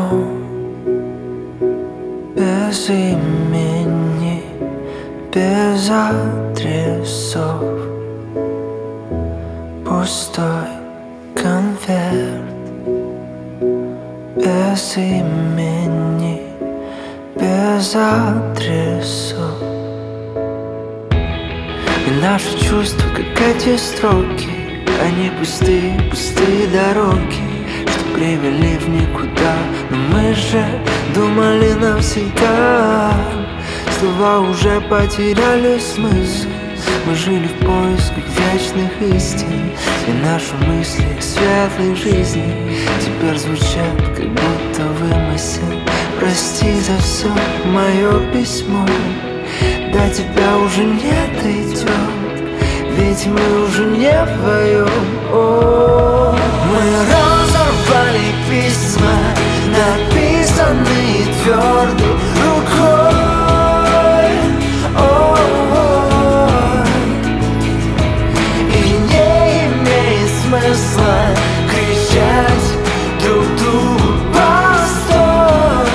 письмо без имени, без адресов, пустой конверт. Без имени, без адресов. И наши чувства, как эти строки, они пустые, пустые дороги, что привели в никуда. Но мы же думали навсегда. Слова уже потеряли смысл. Мы жили в поисках вечных истин, и наши мысли к светлой жизни теперь звучат, как будто вымысел. Прости за все мое письмо, до тебя уже не дойдет, ведь мы уже не вдвоем. Мы разорвали письма, написанные твердой рукой. Смысла кричать друг другу: постой,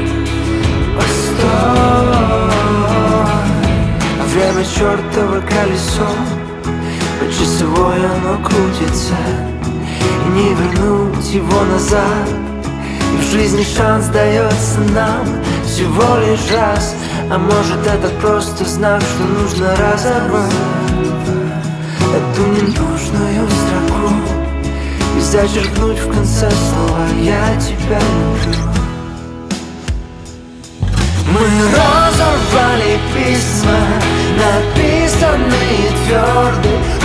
постой. А время чертово колесо, по часовой оно крутится, и не вернуть его назад. И в жизни шанс дается нам всего лишь раз. А может, это просто знак, что нужно разорвать эту ненужную строку и зачеркнуть в конце слова: я тебя люблю. Мы разорвали письма, написанные твердой